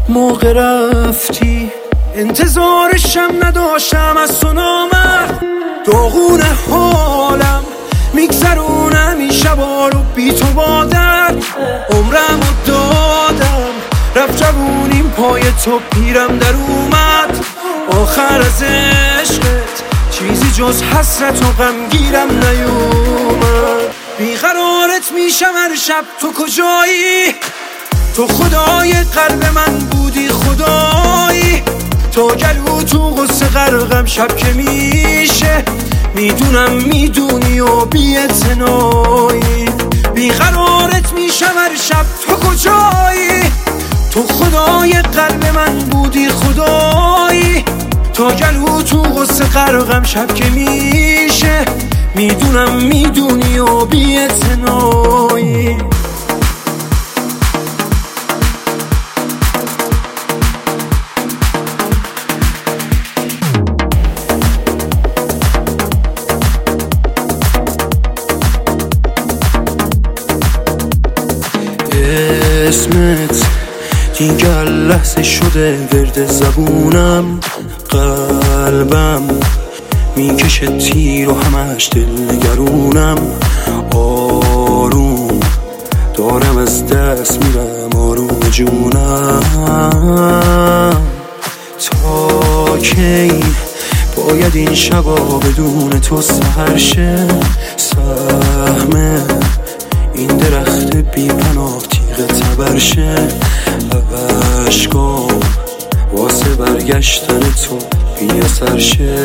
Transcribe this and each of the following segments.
موقع رفتی انتظارشم نداشتم، از تو نامرد داغون حالم میگذرونم این شبا رو بی تو با درد. عمرم رو دادم رفت جوونیم پای تو پیرم در اومد. آخر از عشقت چیزی جز حسرت و غمگیرم نیومد. بیقرارت میشم هر شب، تو کجایی؟ تو خدای قلب من بودی خدایی. تو گلو تو غصه غرقم شب که میشه، میدونم میدونی و بی‌اعتنایی. بیقرارت میشم هر شب، تو کجایی؟ تو خدای قلب من بودی خدایی. تا گلو تو غصه غرقم شب که میشه، میدونم میدونی و بی‌اعتنایی. اسمت دیگر لحظه شده ورد زبونم. قلبم میکشه تیر و همش دلنگرونم. آروم دارم از دست میرم آروم جونم. تا کی باید این شبا بدون تو سحر شه؟ سهم این درخت بی پناه تیغ تبرشه. عشقام واسه برگشتن تو بی اثر شه.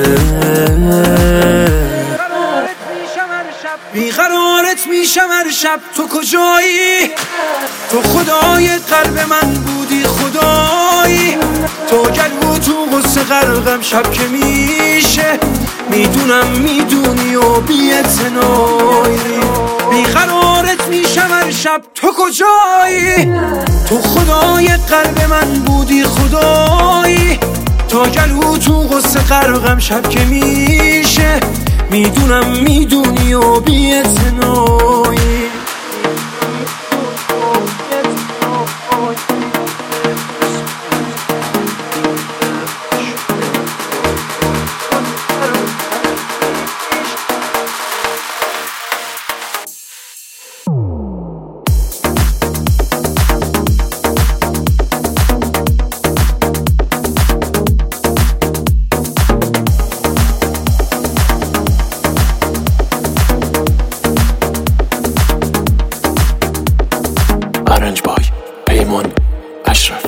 بیقرارت میشم هر شب، تو کجایی؟ تو خدای قلب من بودی خدایی. تو گلو تو غصه غرقم شب که میشه، میدونم میدونی و بی‌اعتنایی. بیقرارت میشم هر شب، تو کجایی؟ تو خدای قلب من بودی خدایی. تا گلو تو غصه غرقم شب که میشه، میدونم میدونی و بی‌اعتنایی. آرنج بای پیمان اشرف.